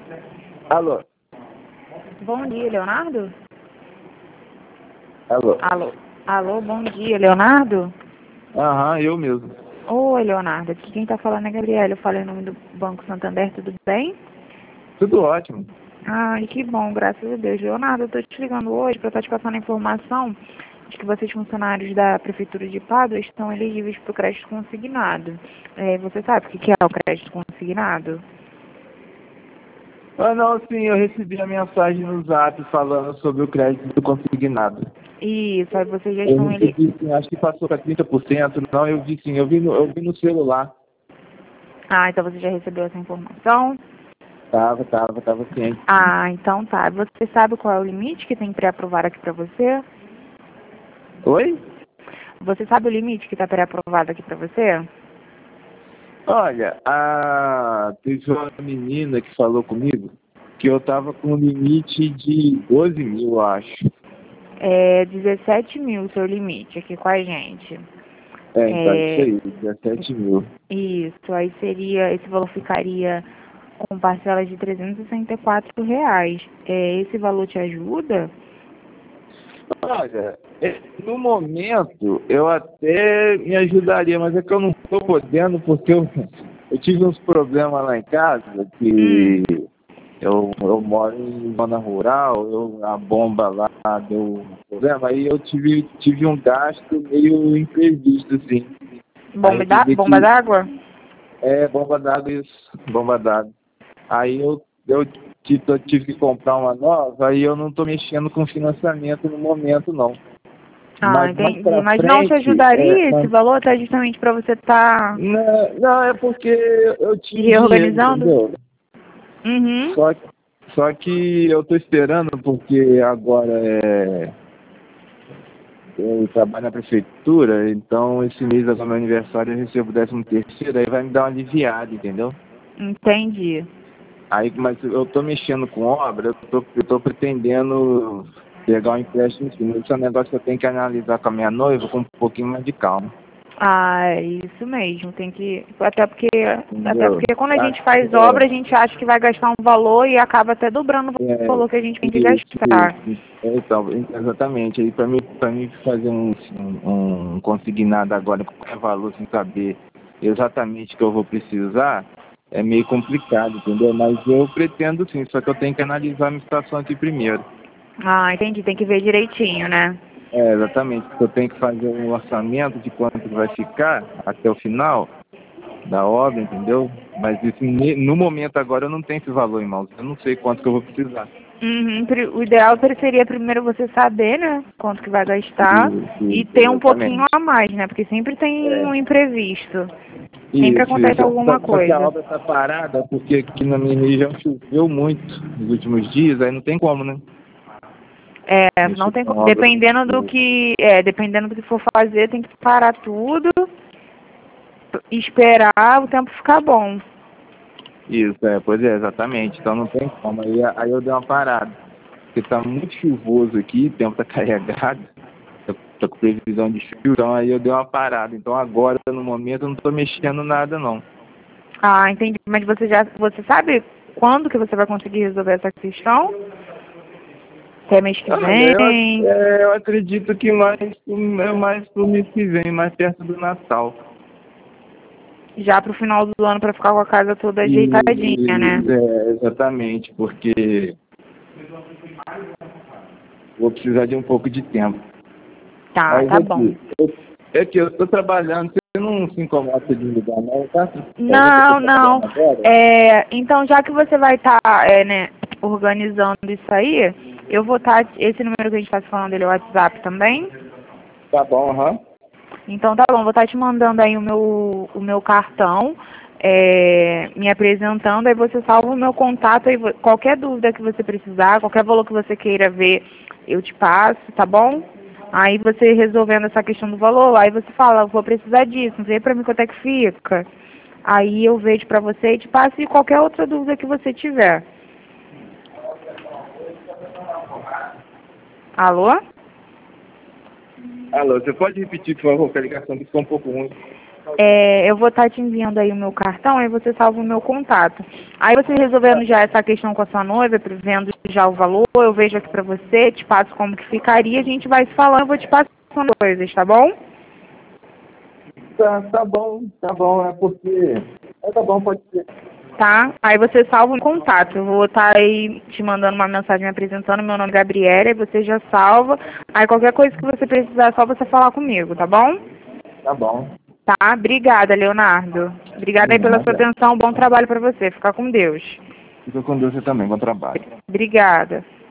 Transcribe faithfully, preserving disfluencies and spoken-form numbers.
Alô? Bom dia, Leonardo? Alô? Alô? Alô, bom dia, Leonardo? Aham, eu mesmo. Oi, Leonardo. Aqui quem tá falando é a Gabriela. Eu falei em nome do Banco Santander, tudo bem? Tudo ótimo. Ai, que bom, graças a Deus. Leonardo, eu tô te ligando hoje para estar te passando a informação de que vocês, funcionários da Prefeitura de Pádua, estão elegíveis para o crédito consignado. É, você sabe o que que é o crédito consignado? Ah, não, sim, eu recebi a mensagem no Zap falando sobre o crédito consignado. Isso, aí vocês já Eu estão ele... recebi, sim, acho que passou para trinta por cento. Não, eu vi sim, eu vi no, eu vi no celular. Ah, então você já recebeu essa informação? Tava, tava, tava ciente. Ah, então tá. Você sabe qual é o limite que tem pré-aprovado aqui para você? Oi? Você sabe o limite que está pré-aprovado aqui para você? Olha, a... teve uma menina que falou comigo que eu tava com um limite de doze mil, eu acho. É dezessete mil o seu limite aqui com a gente. É, então, isso É, aí, dezessete mil. isso, aí seria, esse valor ficaria com parcelas de trezentos e sessenta e quatro reais. É, esse valor te ajuda? Olha, é, no momento eu até me ajudaria, mas é que eu não estou podendo porque eu, eu tive uns problemas lá em casa, que Hum, eu, eu moro em zona rural, eu, a bomba lá deu problema, aí eu tive, tive um gasto meio imprevisto, assim. Aí bomba eu da, tive bomba que. d'água? É, bomba d'água, isso, bomba d'água. Aí eu, eu tive, eu tive que comprar uma nova, aí eu não estou mexendo com financiamento no momento, não. Ah, Mas mais entendi. pra Mas não te frente, é, ajudaria esse mas- valor até justamente para você estar não, não, é porque eu se tinha dinheiro, reorganizando? entendeu? Uhum. Só, só que eu tô esperando porque agora é, eu trabalho na prefeitura, então esse mês agora meu aniversário eu recebo o décimo terceiro, aí vai me dar uma aliviada, entendeu? Entendi. Aí, mas eu tô mexendo com obra, eu tô, eu tô pretendendo pegar um empréstimo em cima. Esse é um negócio que eu tenho que analisar com a minha noiva com um pouquinho mais de calma. Ah, é isso mesmo, tem que. Até porque, até Entendeu? porque quando a Ah, gente faz é, obra, a gente acha que vai gastar um valor e acaba até dobrando o é, valor que a gente tem que isso, gastar. isso. É, então, exatamente. Aí para mim, para mim fazer um, um, um consignado agora com qualquer valor sem saber exatamente o que eu vou precisar, é meio complicado, entendeu? Mas eu pretendo sim, só que eu tenho que analisar a minha situação aqui primeiro. Ah, entendi, tem que ver direitinho, né? É, exatamente, porque eu tenho que fazer um orçamento de quanto vai ficar até o final da obra, entendeu? Mas isso, ne- no momento agora eu não tenho esse valor em mãos, eu não sei quanto que eu vou precisar. Uhum, pri- o ideal seria primeiro você saber, né, quanto que vai gastar Isso, e isso, ter um pouquinho exatamente. a mais, né? Porque sempre tem É, um imprevisto. Sempre isso, acontece isso. Só, alguma só que a coisa. obra está parada porque aqui na minha região choveu muito nos últimos dias, aí não tem como, né? É, não Mexer tem, com co- obra com dependendo do chuva. que, é, dependendo do que for fazer, tem que parar tudo e esperar o tempo ficar bom. Isso, é, pois é, exatamente. Então não tem como. Aí, aí eu dei uma parada. Porque está muito chuvoso aqui, o tempo está carregado, estou com previsão de chuva, então aí eu dei uma parada. Então agora, no momento, eu não estou mexendo nada, não. Ah, entendi. Mas você já, você sabe quando que você vai conseguir resolver essa questão? Até mês que Olha, eu, ac- vem? é, eu acredito que mais, pro- é mais pro mês que vem, mais perto do Natal. Já pro final do ano para ficar com a casa toda ajeitadinha, E, né? é, exatamente, porque vou precisar de um pouco de tempo. Tá, Mas tá bom. aqui, eu, é que eu estou trabalhando, você não se incomoda de me ligar, não, tá? A gente está Não, não. trabalhando agora. É, então, já que você vai estar, né, organizando isso aí, eu vou estar, esse número que a gente está falando, ele é o WhatsApp também? Tá bom, aham. Então tá bom, vou estar te mandando aí o meu, o meu cartão, é, me apresentando, aí você salva o meu contato, aí vo- qualquer dúvida que você precisar, qualquer valor que você queira ver, eu te passo, tá bom? Aí você resolvendo essa questão do valor, aí você fala, eu vou precisar disso, vê pra mim quanto é que fica. Aí eu vejo pra você e te passo e qualquer outra dúvida que você tiver. Alô? Alô, você pode repetir, por favor, que a ligação ficou um pouco ruim. É, eu vou estar te enviando aí o meu cartão, aí você salva o meu contato. Aí você resolvendo já essa questão com a sua noiva, vendo já o valor, eu vejo aqui pra você, te passo como que ficaria, a gente vai se falando, eu vou te passando coisas, tá bom? Tá, tá bom, tá bom, é porque... É, tá bom, pode ser. Tá? Aí você salva o contato. Eu vou estar aí te mandando uma mensagem me apresentando. Meu nome é Gabriela, e você já salva. Aí qualquer coisa que você precisar, é só você falar comigo, tá bom? Tá bom. Tá? Obrigada, Leonardo. Obrigada De aí pela sua nada. atenção. Bom trabalho para você. Fica com Deus. Fica com Deus você também, bom trabalho. Obrigada.